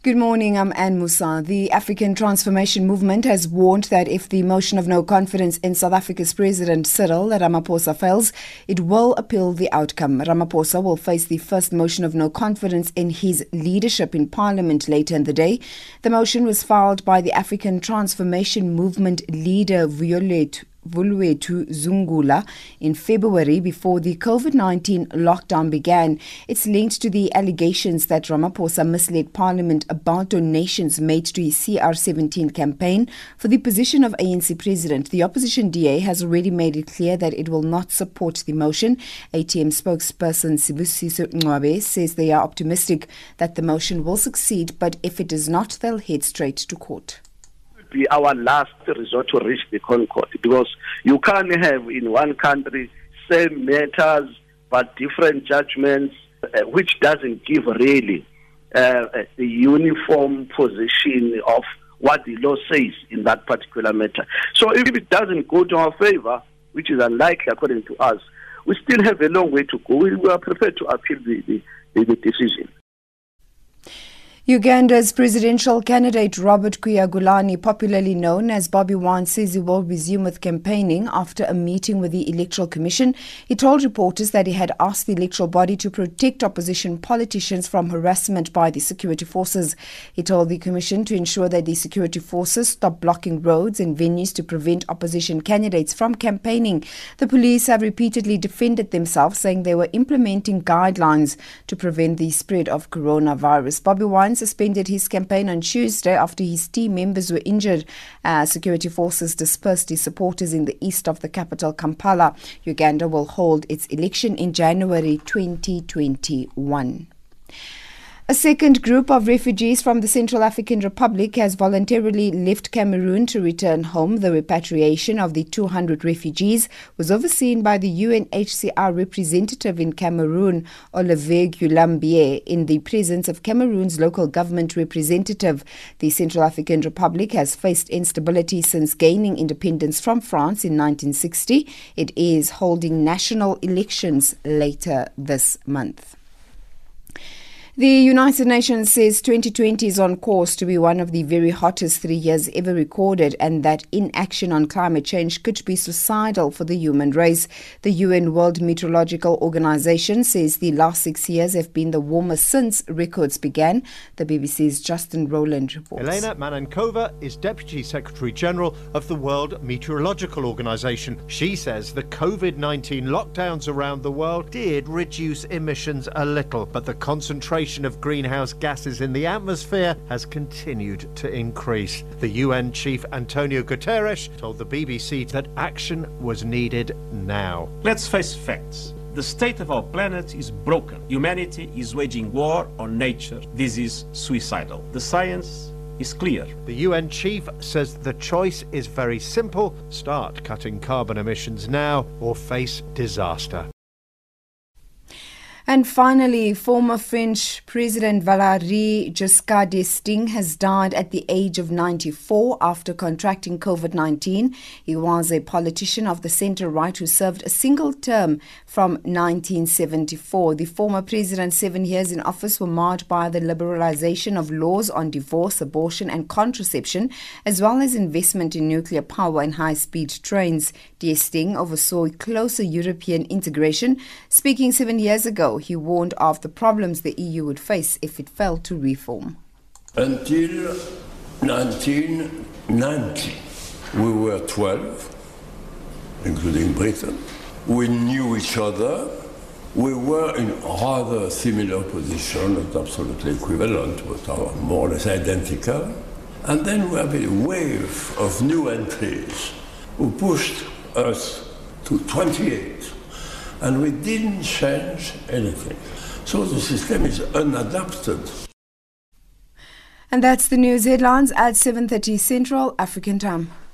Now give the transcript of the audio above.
Good morning, I'm Anne Musa. The African Transformation Movement has warned that if the motion of no confidence in South Africa's President Cyril Ramaphosa fails, it will appeal the outcome. Ramaphosa will face the first motion of no confidence in his leadership in Parliament later in the day. The motion was filed by the African Transformation Movement leader Vulwethu Zungula in February before the COVID-19 lockdown began. It's linked to the allegations that Ramaphosa misled Parliament about donations made to his CR17 campaign for the position of ANC president. The opposition DA has already made it clear that it will not support the motion. ATM spokesperson Sibusiso Ngcwabe says they are optimistic that the motion will succeed, but if it does not, they'll head straight to court. Be our last resort to reach the concord, because you can't have in one country same matters but different judgments, which doesn't give really the uniform position of what the law says in that particular matter. So if it doesn't go to our favor, which is unlikely according to us, we still have a long way to go. We are prepared to appeal the decision. Uganda's presidential candidate Robert Kyagulanyi, popularly known as Bobi Wine, says he will resume with campaigning after a meeting with the Electoral Commission. He told reporters that he had asked the electoral body to protect opposition politicians from harassment by the security forces. He told the commission to ensure that the security forces stop blocking roads and venues to prevent opposition candidates from campaigning. The police have repeatedly defended themselves, saying they were implementing guidelines to prevent the spread of coronavirus. Bobi Wine suspended his campaign on Tuesday after his team members were injured as security forces dispersed his supporters in the east of the capital, Kampala. Uganda will hold its election in January 2021. A second group of refugees from the Central African Republic has voluntarily left Cameroon to return home. The repatriation of the 200 refugees was overseen by the UNHCR representative in Cameroon, Olivier Guillambie, in the presence of Cameroon's local government representative. The Central African Republic has faced instability since gaining independence from France in 1960. It is holding national elections later this month. The United Nations says 2020 is on course to be one of the very hottest 3 years ever recorded, and that inaction on climate change could be suicidal for the human race. The UN World Meteorological Organization says the last 6 years have been the warmest since records began. The BBC's Justin Rowland reports. Elena Manankova is Deputy Secretary General of the World Meteorological Organization. She says the COVID-19 lockdowns around the world did reduce emissions a little, but the concentration of greenhouse gases in the atmosphere has continued to increase. The UN chief Antonio Guterres told the BBC that action was needed now. Let's face facts. The state of our planet is broken. Humanity is waging war on nature. This is suicidal. The science is clear. The UN chief says the choice is very simple: start cutting carbon emissions now or face disaster. And finally, former French President Valéry Giscard d'Estaing has died at the age of 94 after contracting COVID-19. He was a politician of the centre-right who served a single term from 1974. The former president's 7 years in office were marred by the liberalisation of laws on divorce, abortion and contraception, as well as investment in nuclear power and high-speed trains. D'Estaing oversaw closer European integration. Speaking 7 years ago, he warned of the problems the EU would face if it failed to reform. Until 1990, we were 12, including Britain. We knew each other. We were in rather similar position, not absolutely equivalent, but are more or less identical. And then we have a wave of new entries who pushed us to 28. And we didn't change anything. So the system is unadapted. And that's the news headlines at 7:30 Central African Time.